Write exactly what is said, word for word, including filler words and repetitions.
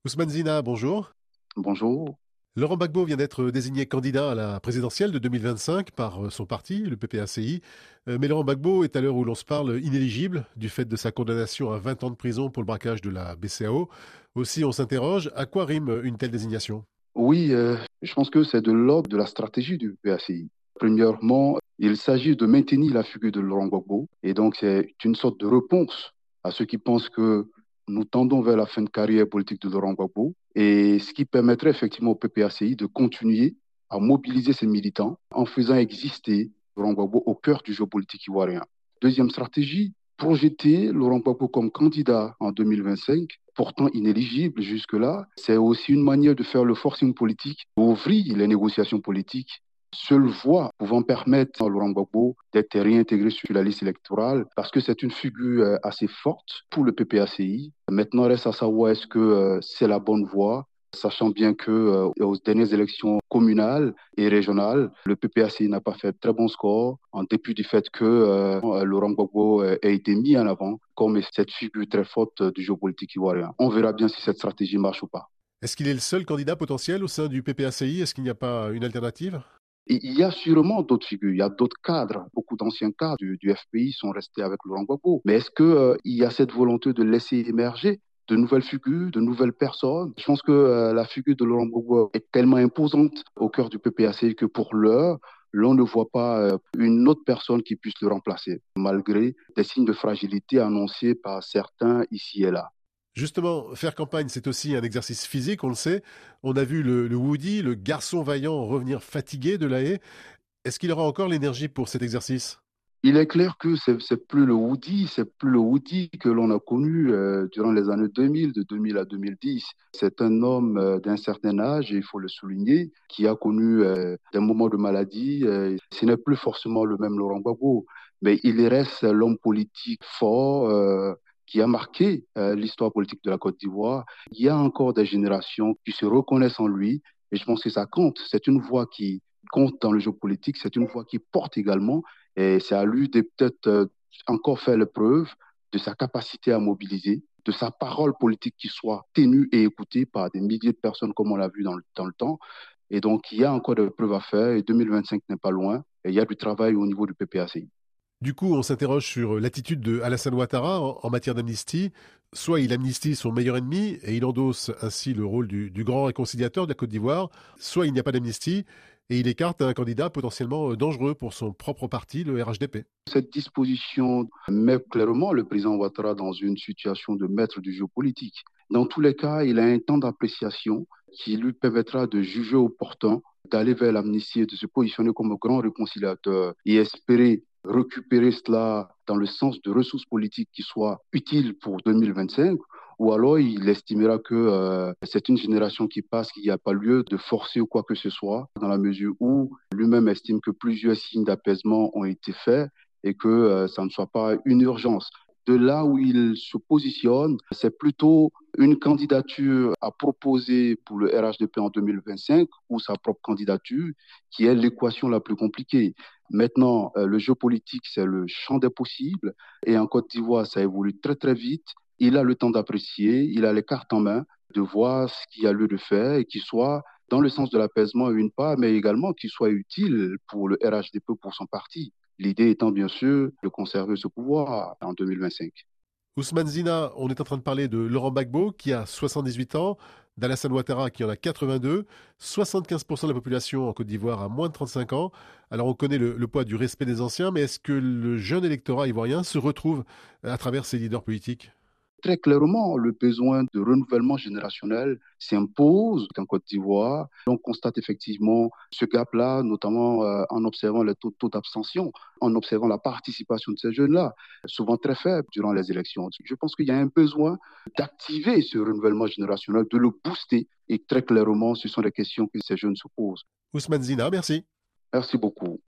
Ousmane Zina, bonjour. Bonjour. Laurent Gbagbo vient d'être désigné candidat à la présidentielle de deux mille vingt-cinq par euh, son parti, le P P A C I. Euh, Mais Laurent Gbagbo est à l'heure où l'on se parle inéligible du fait de sa condamnation à vingt ans de prison pour le braquage de la B C A O. Aussi, on s'interroge, à quoi rime une telle désignation? Oui, euh, je pense que c'est de l'ordre de la stratégie du P A C I. Premièrement, il s'agit de maintenir la figure de Laurent Gbagbo et donc c'est une sorte de réponse à ceux qui pensent que nous tendons vers la fin de carrière politique de Laurent Gbagbo et ce qui permettrait effectivement au P P A C I de continuer à mobiliser ses militants en faisant exister Laurent Gbagbo au cœur du jeu politique ivoirien. Deuxième stratégie, projeter Laurent Gbagbo comme candidat en deux mille vingt-cinq, pourtant inéligible jusque-là, c'est aussi une manière de faire le forcing politique, d'ouvrir les négociations politiques. Seule voie pouvant permettre à Laurent Gbagbo d'être réintégré sur la liste électorale parce que c'est une figure euh, assez forte pour le P P A C I. Maintenant, reste à savoir est-ce que euh, c'est la bonne voie, sachant bien que euh, aux dernières élections communales et régionales, le P P A C I n'a pas fait de très bon score, en dépit du fait que euh, Laurent Gbagbo euh, a été mis en avant comme cette figure très forte du jeu politique ivoirien. On verra bien si cette stratégie marche ou pas. Est-ce qu'il est le seul candidat potentiel au sein du P P A C I? Est-ce qu'il n'y a pas une alternative? Et il y a sûrement d'autres figures, il y a d'autres cadres, beaucoup d'anciens cadres du, du F P I sont restés avec Laurent Gbagbo. Mais est-ce que, euh, il y a cette volonté de laisser émerger de nouvelles figures, de nouvelles personnes? Je pense que euh, la figure de Laurent Gbagbo est tellement imposante au cœur du P P A C que pour l'heure, l'on ne voit pas euh, une autre personne qui puisse le remplacer, malgré des signes de fragilité annoncés par certains ici et là. Justement, faire campagne, c'est aussi un exercice physique, on le sait. On a vu le, le Woody, le garçon vaillant, revenir fatigué de la haie. Est-ce qu'il aura encore l'énergie pour cet exercice? Il est clair que c'est c'est plus le Woody, c'est plus le Woody que l'on a connu euh, durant les années deux mille, de deux mille à deux mille dix. C'est un homme euh, d'un certain âge, et il faut le souligner, qui a connu euh, des moments de maladie. Euh, ce n'est plus forcément le même Laurent Gbagbo, mais il reste l'homme politique fort euh, qui a marqué euh, l'histoire politique de la Côte d'Ivoire. Il y a encore des générations qui se reconnaissent en lui, et je pense que ça compte. C'est une voix qui compte dans le jeu politique, c'est une voix qui porte également. Et c'est à lui de peut-être euh, encore faire le preuve de sa capacité à mobiliser, de sa parole politique qui soit tenue et écoutée par des milliers de personnes comme on l'a vu dans le, dans le temps. Et donc, il y a encore des preuves à faire et deux mille vingt-cinq n'est pas loin. Et il y a du travail au niveau du P P A C I. Du coup, on s'interroge sur l'attitude de Alassane Ouattara en, en matière d'amnistie. Soit il amnistie son meilleur ennemi et il endosse ainsi le rôle du, du grand réconciliateur de la Côte d'Ivoire, soit il n'y a pas d'amnistie et il écarte un candidat potentiellement euh, dangereux pour son propre parti, le R H D P. Cette disposition met clairement le président Ouattara dans une situation de maître du jeu politique. Dans tous les cas, il a un temps d'appréciation qui lui permettra de juger opportun, d'aller vers l'amnistie et de se positionner comme grand réconciliateur et espérer récupérer cela dans le sens de ressources politiques qui soient utiles pour deux mille vingt-cinq, ou alors il estimera que euh, c'est une génération qui passe, qu'il n'y a pas lieu de forcer ou quoi que ce soit, dans la mesure où lui-même estime que plusieurs signes d'apaisement ont été faits et que euh, ça ne soit pas une urgence. De là où il se positionne, c'est plutôt une candidature à proposer pour le R H D P en deux mille vingt-cinq ou sa propre candidature qui est l'équation la plus compliquée. Maintenant, euh, le jeu politique, c'est le champ des possibles et en Côte d'Ivoire, ça évolue très très vite. Il a le temps d'apprécier, il a les cartes en main, de voir ce qu'il y a lieu de faire et qu'il soit dans le sens de l'apaisement une part, mais également qu'il soit utile pour le R H D P, pour son parti. L'idée étant bien sûr de conserver ce pouvoir en deux mille vingt-cinq. Ousmane Zina, on est en train de parler de Laurent Gbagbo qui a soixante-dix-huit ans, d'Alassane Ouattara qui en a quatre-vingt-deux, soixante-quinze pour cent de la population en Côte d'Ivoire a moins de trente-cinq ans. Alors on connaît le, le poids du respect des anciens, mais est-ce que le jeune électorat ivoirien se retrouve à travers ces leaders politiques? Très clairement, le besoin de renouvellement générationnel s'impose en Côte d'Ivoire. On constate effectivement ce gap-là, notamment euh, en observant le taux, taux d'abstention, en observant la participation de ces jeunes-là, souvent très faible durant les élections. Je pense qu'il y a un besoin d'activer ce renouvellement générationnel, de le booster. Et très clairement, ce sont les questions que ces jeunes se posent. Ousmane Zina, merci. Merci beaucoup.